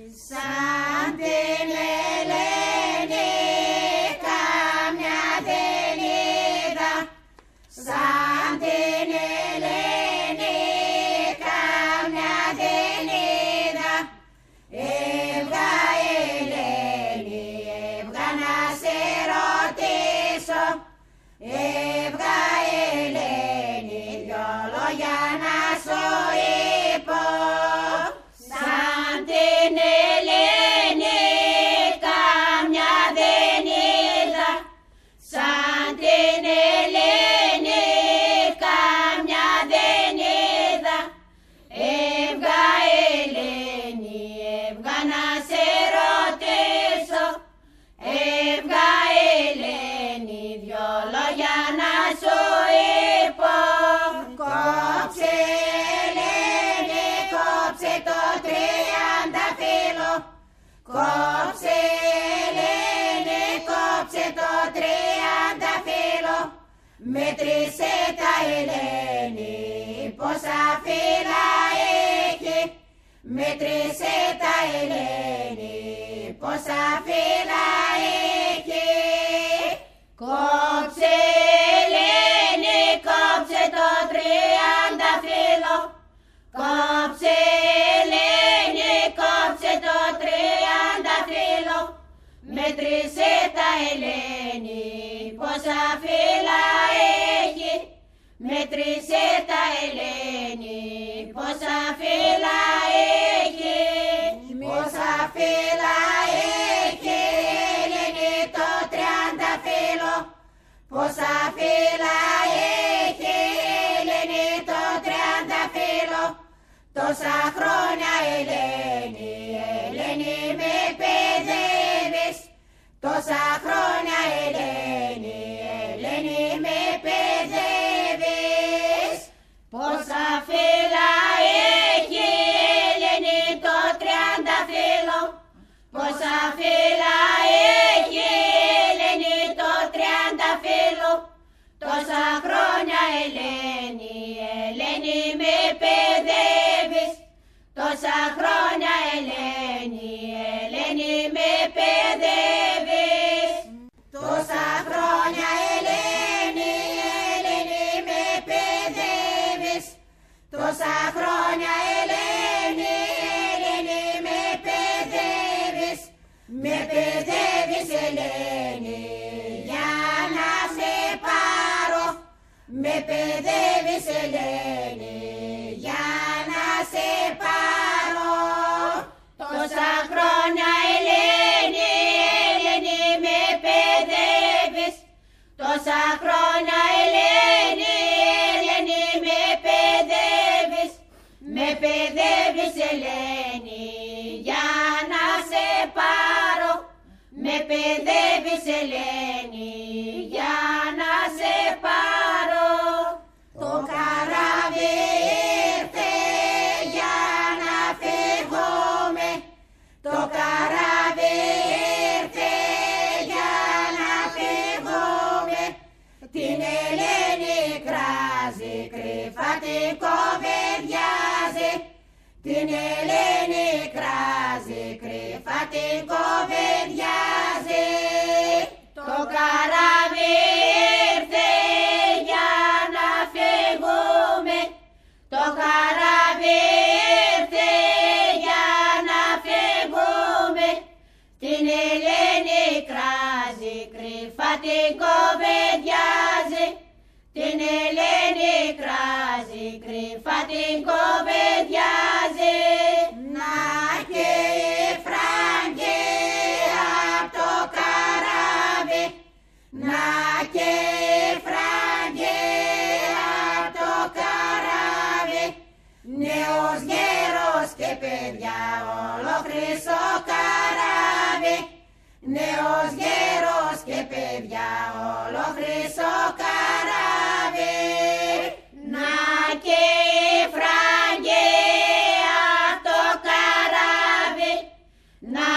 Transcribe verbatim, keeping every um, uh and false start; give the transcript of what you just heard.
Σαν την Ελένη καμιά δεν είδα, σαν την Ελένη καμιά δεν είδα. Έβγα Ελένη, έβγα να σε ρωτήσω, έβγα Ελένη δυο λόγια να σου είπω. Σαν την Ελένη καμιά δεν είδα, σαν την Ελένη καμιά δεν είδα. Έβγα Ελένη, έβγα να σε ρωτήσω, έβγα Ελένη δυο λόγια να σου είπω. Κόψε Ελένη, κόψε το τριανταφύλλο, κόψε Ελένη, κόψε το τριανταφύλλο. Μέτρησε τα Ελένη πόσα φύλλα έχει, μέτρησε τα Ελένη πόσα φύλλα έχει. Κόψε Ελένη, κόψε το τριανταφύλλο, κόψε Ελένη, κόψε το τριανταφύλλο. Μέτρησε τα Ελένη πόσα φύλλα έχει, μέτρησε τα Ελένη πόσα φύλλα έχει. Πόσα φύλλα έχει Ελένη το τριανταφύλλο, πόσα φύλλα έχει Ελένη το τριανταφύλλο. Τόσα χρόνια Ελένη, Ελένη με παιδεύεις, τόσα χρόνια Ελένη, Ελένη με παιδεύεις. Πόσα φύλλα έχει Ελένη το τριανταφύλλο, πόσα φύλλα έχει Ελένη το τριανταφύλλο. Τόσα χρόνια Ελένη, Ελένη με παιδεύεις, τόσα χρόνια Ελένη, Ελένη με παιδεύεις. Τόσα χρόνια Ελένη, Ελένη με παιδεύεις, τόσα χρόνια Ελένη, Ελένη με παιδεύεις. Με παιδεύεις Ελένη για να σε πάρω, με παιδεύεις Ελένη για να σε πάρω. Τόσα χρόνια Ελένη, Ελένη με παιδεύεις, τόσα χρόνια Ελένη, Ελένη με παιδεύεις. Με παιδεύεις Ελένη για να σε πάρω, με παιδεύεις Ελένη για να σε πάρω. Το καράβι ήρθε για να φύγουμε, το καράβι ήρθε για να φύγουμε. Την Ελένη κράζει, κρυφά την κοβεντιάζει, την Ελένη κράζει, κρυφά την κοβεντιάζει. Το καράβι ήρθε για να φύγουμε, το καράβι ήρθε για να φύγουμε. Την Ελένη κράζει, κρυφά την κοβεντιάζει, την Ελένη κράζει, κρυφά την κοβεντιάζει. Να και η Φράγκη απ' το καράβι, να και η Φράγκη απ' το καράβι. Νέος γέρος και παιδιά όλο χρυσό καράβι, νέος γέρος και παιδιά όλο χρυσό καράβι. Να και η Φράγκη απ' το καράβι, να